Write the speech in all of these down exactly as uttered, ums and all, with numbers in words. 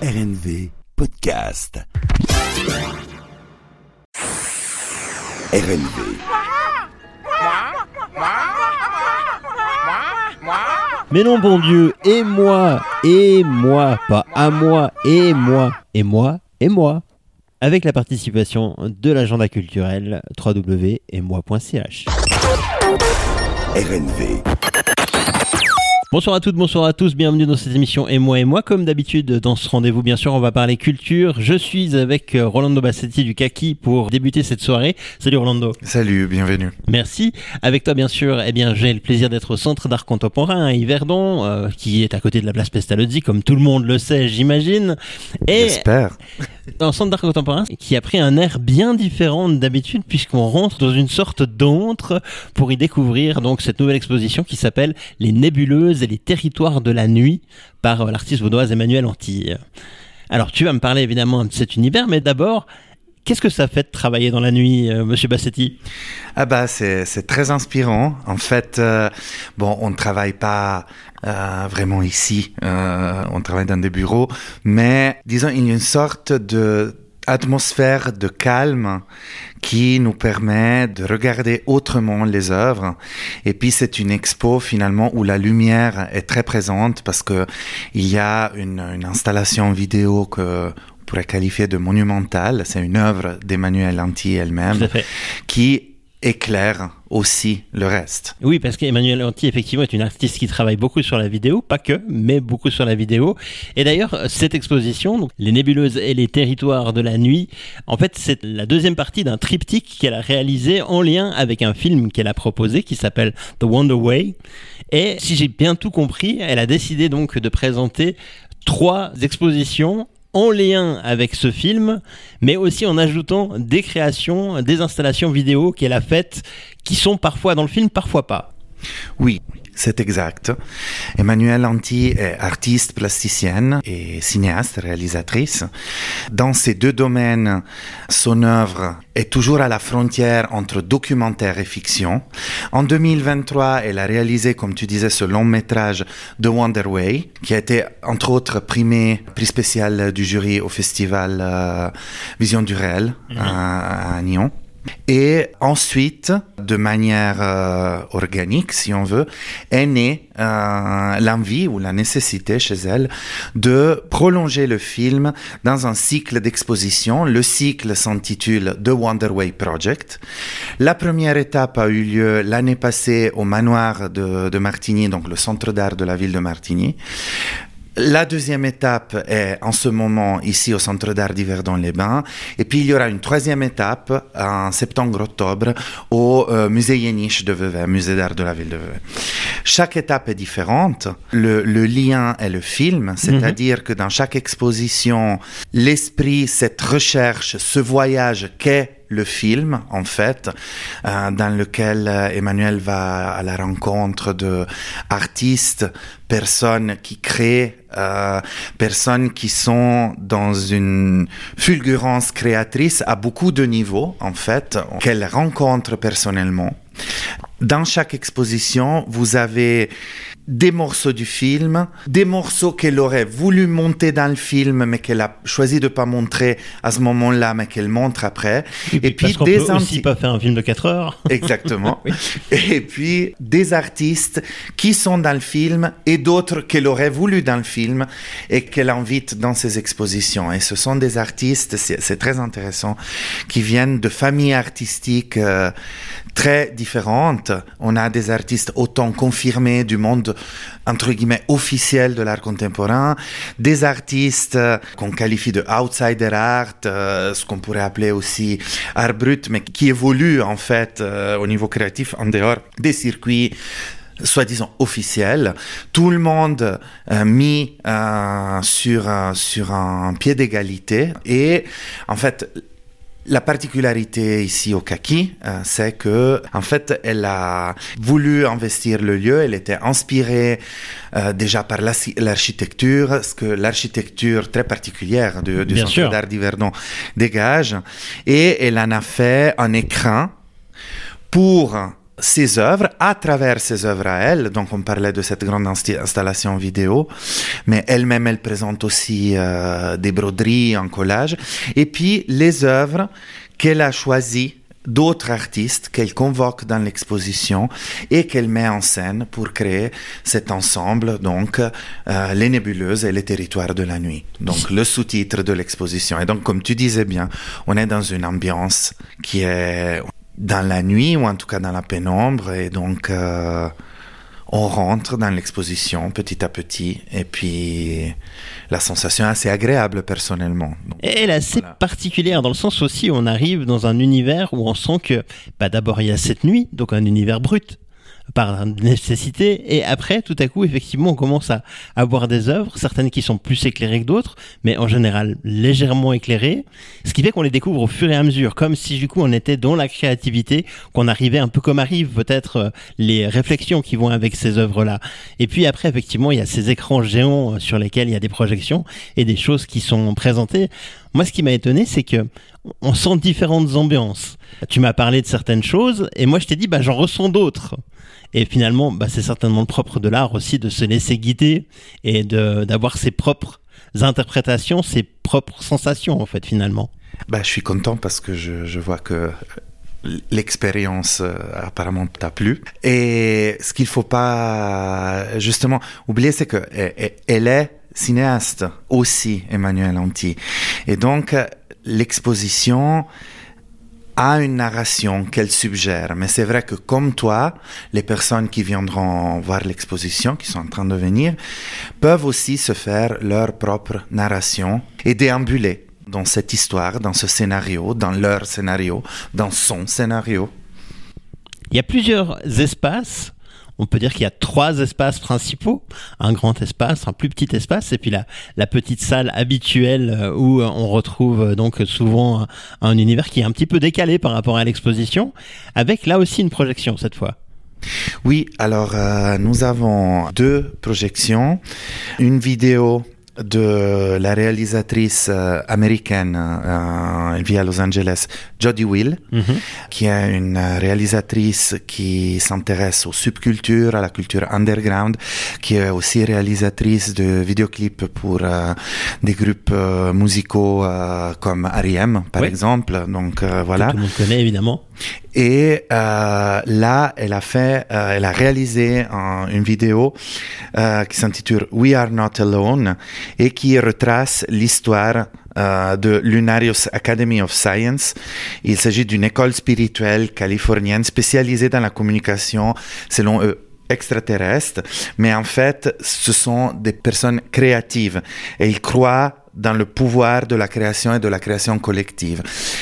R N V Podcast. R N V. Mais non, bon Dieu, et moi, et moi, pas à moi, et moi, et moi, et moi, avec la participation de l'agenda culturel w w w point et moi point c h. R N V. Bonsoir à toutes, bonsoir à tous, bienvenue dans cette émission Et moi et moi. Comme d'habitude dans ce rendez-vous, bien sûr, on va parler culture. Je suis avec Rolando Bassetti du Kaki pour débuter cette soirée. Salut Rolando. Salut, bienvenue. Merci. Avec toi, bien sûr, eh bien, j'ai le plaisir d'être au Centre d'art contemporain à Yverdon, euh, qui est à côté de la place Pestalozzi, comme tout le monde le sait, j'imagine. Et j'espère. Un centre d'art contemporain qui a pris un air bien différent d'habitude, puisqu'on rentre dans une sorte d'antre pour y découvrir donc cette nouvelle exposition qui s'appelle Les Nébuleuses et les territoires de la nuit par l'artiste vaudoise Emmanuelle Antille. Alors tu vas me parler évidemment de cet univers, mais d'abord, qu'est-ce que ça fait de travailler dans la nuit, euh, Monsieur Bassetti ? Ah bah c'est c'est très inspirant. En fait, euh, bon, on ne travaille pas euh, vraiment ici. Euh, on travaille dans des bureaux, mais disons il y a une sorte de atmosphère de calme qui nous permet de regarder autrement les œuvres. Et puis c'est une expo finalement où la lumière est très présente parce que il y a une, une installation vidéo que on pourrait qualifier de monumentale. C'est une œuvre d'Emmanuelle Antille elle-même qui éclaire aussi le reste. Oui, parce qu'Emmanuelle Antille, effectivement, est une artiste qui travaille beaucoup sur la vidéo, pas que, mais beaucoup sur la vidéo. Et d'ailleurs, cette exposition, donc, Les Nébuleuses et les territoires de la nuit, en fait, c'est la deuxième partie d'un triptyque qu'elle a réalisé en lien avec un film qu'elle a proposé, qui s'appelle The Wonder Way. Et si j'ai bien tout compris, elle a décidé donc de présenter trois expositions en lien avec ce film, mais aussi en ajoutant des créations, des installations vidéo qu'elle a faites, qui sont parfois dans le film, parfois pas. Oui, c'est exact. Emmanuelle Antille est artiste plasticienne et cinéaste, réalisatrice. Dans ces deux domaines, son œuvre est toujours à la frontière entre documentaire et fiction. En deux mille vingt-trois, elle a réalisé, comme tu disais, ce long métrage The Wonder Way, qui a été, entre autres, primé, prix spécial du jury au festival euh, Vision du Réel mmh. à, à Nyon. Et ensuite, de manière euh, organique, si on veut, est née euh, l'envie ou la nécessité chez elle de prolonger le film dans un cycle d'exposition. Le cycle s'intitule The Wonder Way Project. La première étape a eu lieu l'année passée au manoir de, de Martigny, donc le centre d'art de la ville de Martigny. La deuxième étape est en ce moment ici au Centre d'art d'Yverdon-les-Bains. Et puis il y aura une troisième étape en septembre-octobre au euh, musée Yéniche de Vevey, musée d'art de la ville de Vevey. Chaque étape est différente. Le, le lien est le film, c'est-à-dire mm-hmm. que dans chaque exposition, l'esprit, cette recherche, ce voyage qu'est le film, en fait, euh, dans lequel euh, Emmanuelle va à la rencontre de artistes, personnes qui créent, euh, personnes qui sont dans une fulgurance créatrice à beaucoup de niveaux, en fait, qu'elle rencontre personnellement. Dans chaque exposition, vous avez des morceaux du film, des morceaux qu'elle aurait voulu monter dans le film, mais qu'elle a choisi de pas montrer à ce moment-là, mais qu'elle montre après. Et puis, et puis parce qu'on des peut anti... aussi pas faire un film de quatre heures. Exactement. Oui. Et puis, des artistes qui sont dans le film et d'autres qu'elle aurait voulu dans le film et qu'elle invite dans ses expositions. Et ce sont des artistes, c'est, c'est très intéressant, qui viennent de familles artistiques euh, très différentes. On a des artistes autant confirmés du monde entre guillemets officiel de l'art contemporain, des artistes euh, qu'on qualifie de outsider art, euh, ce qu'on pourrait appeler aussi art brut, mais qui évoluent en fait euh, au niveau créatif en dehors des circuits soi-disant officiels. Tout le monde euh, mis euh, sur, euh, sur un pied d'égalité. Et en fait, la particularité ici au Kaki, euh, c'est que, en fait, elle a voulu investir le lieu. Elle était inspirée euh, déjà par la, l'architecture, ce que l'architecture très particulière du, du Centre sûr. d'art d'Yverdon dégage. Et elle en a fait un écran pour ses œuvres à travers ses œuvres à elle. Donc on parlait de cette grande insti- installation vidéo, mais elle-même elle présente aussi euh, des broderies en collage, et puis les œuvres qu'elle a choisies d'autres artistes qu'elle convoque dans l'exposition et qu'elle met en scène pour créer cet ensemble, donc euh, les nébuleuses et les territoires de la nuit. Donc le sous-titre de l'exposition. Et donc comme tu disais bien, on est dans une ambiance qui est dans la nuit, ou en tout cas dans la pénombre, et donc euh, on rentre dans l'exposition petit à petit, et puis la sensation est assez agréable personnellement. Donc, et elle est assez voilà. particulière dans le sens aussi où on arrive dans un univers où on sent que bah d'abord il y a cette nuit, donc un univers brut par nécessité, et après tout à coup effectivement on commence à, à voir des œuvres, certaines qui sont plus éclairées que d'autres, mais en général légèrement éclairées, ce qui fait qu'on les découvre au fur et à mesure, comme si du coup on était dans la créativité, qu'on arrivait un peu comme arrivent peut-être euh, les réflexions qui vont avec ces œuvres-là. Et puis après effectivement il y a ces écrans géants sur lesquels il y a des projections et des choses qui sont présentées. Moi, ce qui m'a étonné, c'est que on sent différentes ambiances. Tu m'as parlé de certaines choses, et moi, je t'ai dit, bah, j'en ressens d'autres. Et finalement, bah, c'est certainement le propre de l'art aussi de se laisser guider et de, d'avoir ses propres interprétations, ses propres sensations, en fait, finalement. Bah, je suis content parce que je, je vois que l'expérience euh, apparemment t'a plu. Et ce qu'il ne faut pas justement oublier, c'est qu'elle est cinéaste aussi, Emmanuelle Anti. Et donc, l'exposition a une narration qu'elle suggère. Mais c'est vrai que comme toi, les personnes qui viendront voir l'exposition, qui sont en train de venir, peuvent aussi se faire leur propre narration et déambuler dans cette histoire, dans ce scénario, dans leur scénario, dans son scénario. Il y a plusieurs espaces. On peut dire qu'il y a trois espaces principaux, un grand espace, un plus petit espace, et puis la, la petite salle habituelle où on retrouve donc souvent un, un univers qui est un petit peu décalé par rapport à l'exposition, avec là aussi une projection cette fois. Oui, alors euh, nous avons deux projections, une vidéo de la réalisatrice euh, américaine, euh, elle vit à Los Angeles, Jody Will, mm-hmm. qui est une réalisatrice qui s'intéresse aux subcultures, à la culture underground, qui est aussi réalisatrice de vidéoclips pour euh, des groupes euh, musicaux euh, comme R E M, par oui. exemple. Donc euh, voilà. Que tout le monde connaît évidemment. Et euh, là, elle a fait, euh, elle a réalisé un, une vidéo euh, qui s'intitule We Are Not Alone et qui retrace l'histoire euh, de Lunarius Academy of Science. Il s'agit d'une école spirituelle californienne spécialisée dans la communication, selon eux, extraterrestre, mais en fait, ce sont des personnes créatives et ils croient dans le pouvoir de la création et de la création collective.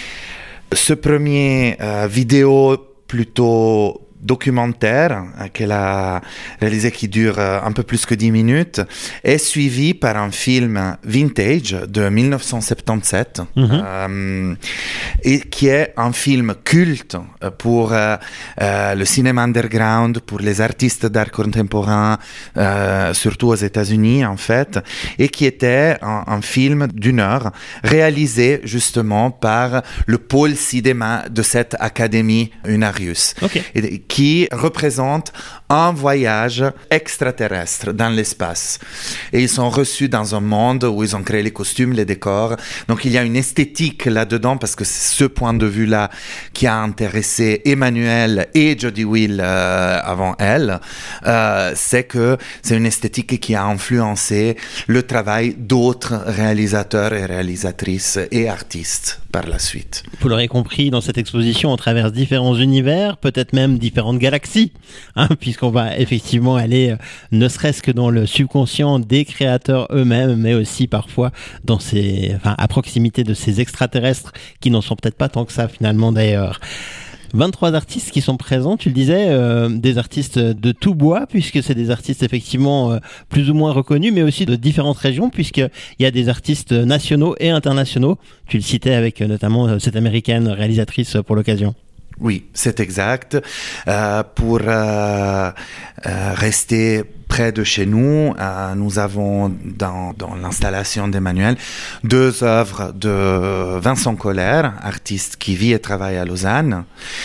Ce premier euh, vidéo plutôt documentaire euh, qu'elle a réalisé qui dure euh, un peu plus que dix minutes est suivi par un film vintage de dix-neuf cent soixante-dix-sept mm-hmm. euh, et qui est un film culte pour euh, euh, le cinéma underground, pour les artistes d'art contemporain, euh, surtout aux États-Unis en fait, et qui était un, un film d'une heure réalisé justement par le pôle cinéma de cette académie Lunarius. Okay. Et, qui représente un voyage extraterrestre dans l'espace. Et ils sont reçus dans un monde où ils ont créé les costumes, les décors. Donc il y a une esthétique là-dedans parce que c'est ce point de vue-là qui a intéressé Emmanuelle et Jody Will euh, avant elle. Euh, c'est que c'est une esthétique qui a influencé le travail d'autres réalisateurs et réalisatrices et artistes par la suite. Vous l'aurez compris, dans cette exposition, on traverse différents univers, peut-être même différentes galaxies, hein, puisqu'on va effectivement aller, euh, ne serait-ce que dans le subconscient des créateurs eux-mêmes, mais aussi parfois dans ces, enfin, à proximité de ces extraterrestres qui n'en sont peut-être pas tant que ça finalement d'ailleurs. vingt-trois artistes qui sont présents, tu le disais, euh, des artistes de tout bois, puisque c'est des artistes effectivement euh, plus ou moins reconnus, mais aussi de différentes régions, puisqu'il y a des artistes nationaux et internationaux. Tu le citais avec euh, notamment euh, cette américaine réalisatrice euh, pour l'occasion. Oui, c'est exact. Euh, pour euh, euh, rester près de chez nous, euh, nous avons dans, dans l'installation d'Emmanuel deux œuvres de Vincent Colère, artiste qui vit et travaille à Lausanne,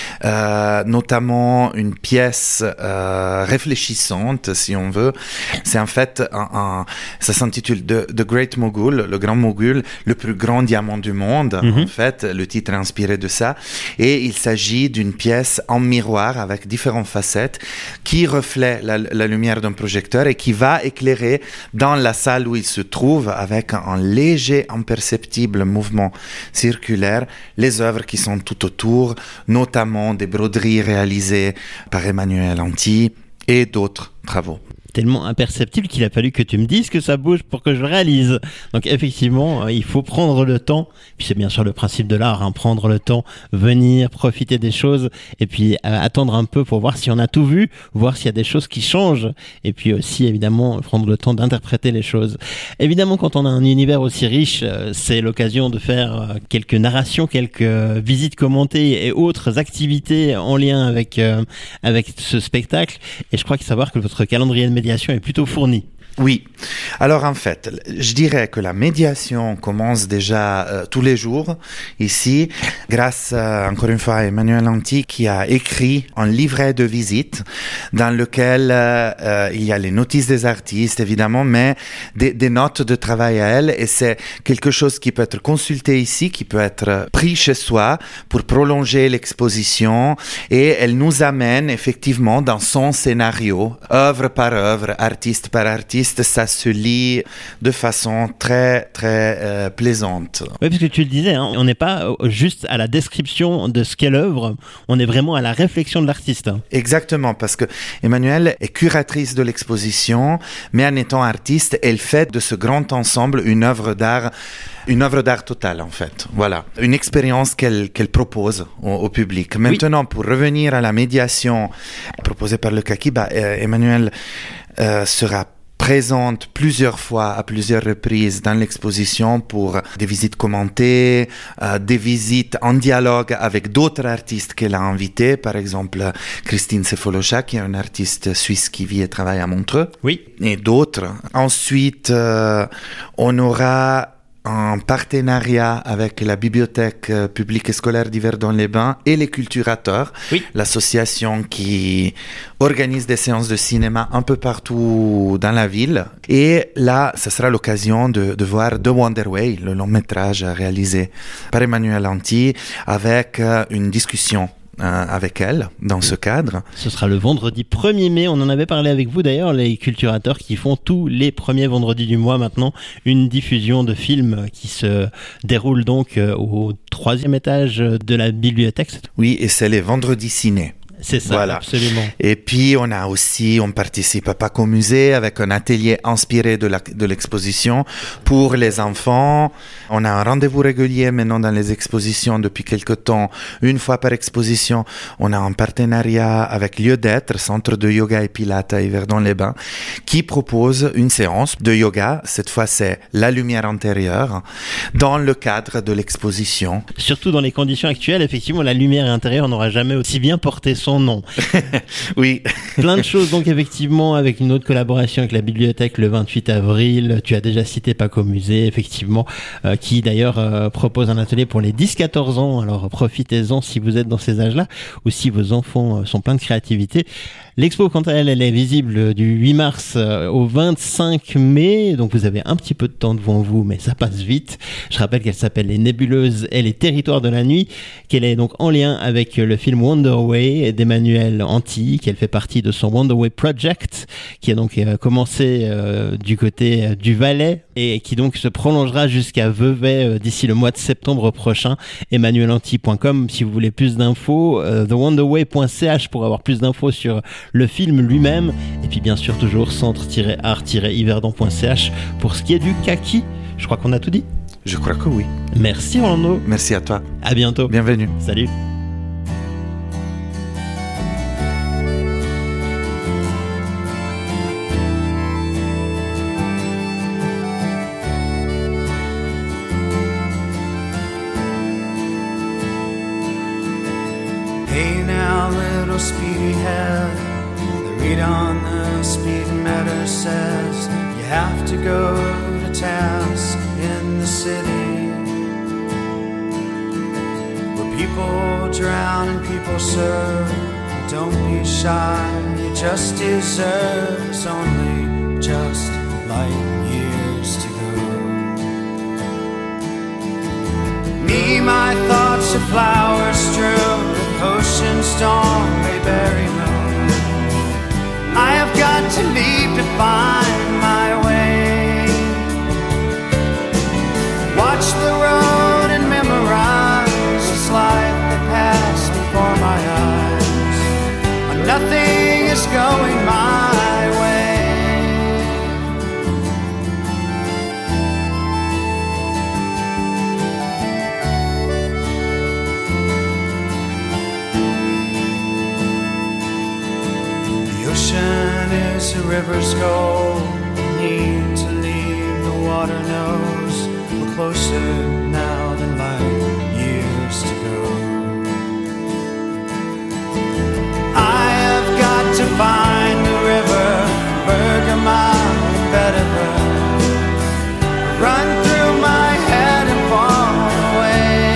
euh, notamment une pièce euh, réfléchissante, si on veut. C'est en fait, un, un, ça s'intitule The, The Great Mogul, le grand mogul, le plus grand diamant du monde. Mm-hmm. En fait, le titre est inspiré de ça. Et il s'agit d'une pièce en miroir avec différentes facettes qui reflète la, la lumière d'un projecteur et qui va éclairer dans la salle où il se trouve avec un, un léger, imperceptible mouvement circulaire les œuvres qui sont tout autour, notamment des broderies réalisées par Emmanuel Anti et d'autres travaux. Tellement imperceptible qu'il a fallu que tu me dises que ça bouge pour que je le réalise. Donc effectivement, il faut prendre le temps, puis c'est bien sûr le principe de l'art, hein, prendre le temps, venir, profiter des choses, et puis euh, attendre un peu pour voir si on a tout vu, voir s'il y a des choses qui changent, et puis aussi évidemment prendre le temps d'interpréter les choses. Évidemment, quand on a un univers aussi riche, euh, c'est l'occasion de faire euh, quelques narrations, quelques visites commentées et autres activités en lien avec, euh, avec ce spectacle, et je crois qu'il faut savoir que votre calendrier de médiation est plutôt fournie. Oui. Alors en fait, je dirais que la médiation commence déjà euh, tous les jours ici, grâce euh, encore une fois à Emmanuel Anti qui a écrit un livret de visite dans lequel euh, euh, il y a les notices des artistes évidemment, mais des, des notes de travail à elle, et c'est quelque chose qui peut être consulté ici, qui peut être pris chez soi pour prolonger l'exposition, et elle nous amène effectivement dans son scénario, œuvre par œuvre, artiste par artiste. Ça se lit de façon très, très euh, plaisante. Oui, parce que tu le disais, hein, on n'est pas juste à la description de ce qu'est l'œuvre, on est vraiment à la réflexion de l'artiste. Exactement, parce que Emmanuelle est curatrice de l'exposition, mais en étant artiste, elle fait de ce grand ensemble une œuvre d'art Une œuvre d'art totale, en fait. Voilà. Une expérience qu'elle, qu'elle propose au, au public. Maintenant, oui. Pour revenir à la médiation proposée par le Kaki, bah, euh, Emmanuel euh, sera présente plusieurs fois, à plusieurs reprises dans l'exposition pour des visites commentées, euh, des visites en dialogue avec d'autres artistes qu'elle a invités, par exemple Christine Sefolocha, qui est une artiste suisse qui vit et travaille à Montreux, oui. Et d'autres. Ensuite, euh, on aura en partenariat avec la bibliothèque publique et scolaire d'Yverdon-les-Bains et les Culturateurs, oui. L'association qui organise des séances de cinéma un peu partout dans la ville. Et là, ce sera l'occasion de, de voir The Wonder Way, le long métrage réalisé par Emmanuel Anti, avec une discussion Euh, avec elle dans ce cadre. Ce sera le vendredi premier mai, on en avait parlé avec vous d'ailleurs, les culturateurs qui font tous les premiers vendredis du mois maintenant une diffusion de films qui se déroule donc au troisième étage de la bibliothèque. Oui, et c'est les vendredis ciné. C'est ça, voilà. Absolument. Et puis, on a aussi, on participe à Paco Musée avec un atelier inspiré de, la, de l'exposition pour les enfants. On a un rendez-vous régulier maintenant dans les expositions depuis quelque temps, une fois par exposition. On a un partenariat avec Lieu d'être, centre de yoga et pilates à Yverdon-les-Bains, qui propose une séance de yoga. Cette fois, c'est la lumière intérieure dans le cadre de l'exposition. Surtout dans les conditions actuelles, effectivement, la lumière intérieure n'aura jamais aussi bien porté son nom. Oui. Plein de choses donc effectivement avec une autre collaboration avec la bibliothèque le vingt-huit avril. Tu as déjà cité Paco Musée effectivement euh, qui d'ailleurs euh, propose un atelier pour les dix quatorze ans. Alors profitez-en si vous êtes dans ces âges-là ou si vos enfants euh, sont pleins de créativité. L'expo, quant à elle, elle est visible du huit mars au vingt-cinq mai, donc vous avez un petit peu de temps devant vous, mais ça passe vite. Je rappelle qu'elle s'appelle Les Nébuleuses et les Territoires de la Nuit, qu'elle est donc en lien avec le film Wonder Way d'Emmanuel Anti, qu'elle fait partie de son Wonder Way Project, qui a donc commencé euh, du côté euh, du Valais et qui donc se prolongera jusqu'à Vevey euh, d'ici le mois de septembre prochain. emmanuel anti point com si vous voulez plus d'infos, euh, the wonder way point c h pour avoir plus d'infos sur le film lui-même, et puis bien sûr toujours centre tiret art tiret yverdon point c h pour ce qui est du kaki. Je crois qu'on a tout dit. Je crois que oui. Merci Rolando. Merci à toi. À bientôt. Bienvenue. Salut. Hey now, little speedy head, the Read on the speedometer says you have to go to task in the city, where people drown and people serve. Don't be shy, you just deserve. It's only just light years to go. Me, my thoughts are flowers strewn, ocean storm may bury me. I have got to leave to find my way. Watch the road and memorize this life that passed before my eyes. Nothing is going my way. The ocean is a river's goal. Need to leave, the water knows. We're closer now than light years to go. I have got to find the river, Bergamot and Bedford. Run through my head and fall away.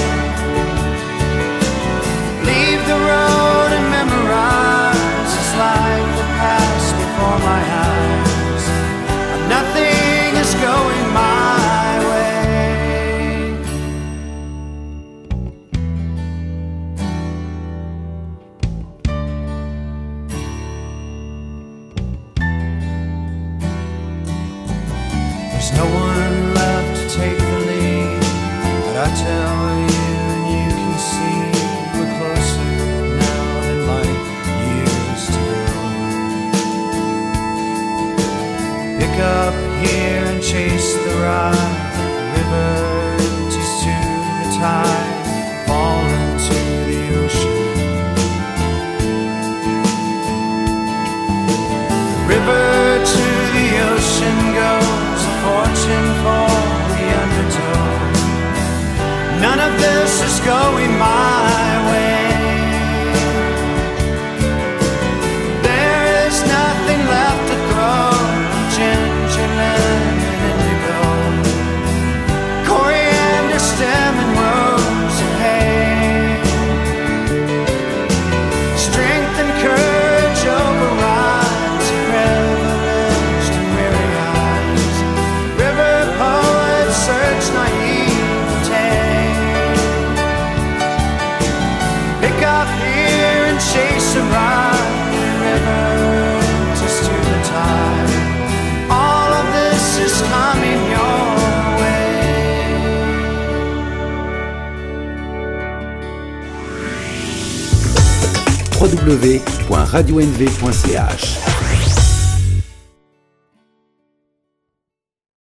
Leave the road and memorize this life that passed before my eyes. Nothing is going my way. There's no one left to take the lead, but I tell you and you can see we're closer now than light years to go. Pick up here and chase the ride. The river empties to the tide, fall into the ocean. The river to the ocean goes, a fortune for the undertow. None of this is going my way. There is nothing left to throw. Ginger, lemon, indigo, coriander, stem, and rose of hay. Strength and courage overrides privileged and weary eyes. River poets search naivete. Pick up here and chase a ride. River just to the tide. All of this is coming your way. w w w point radio n v point c h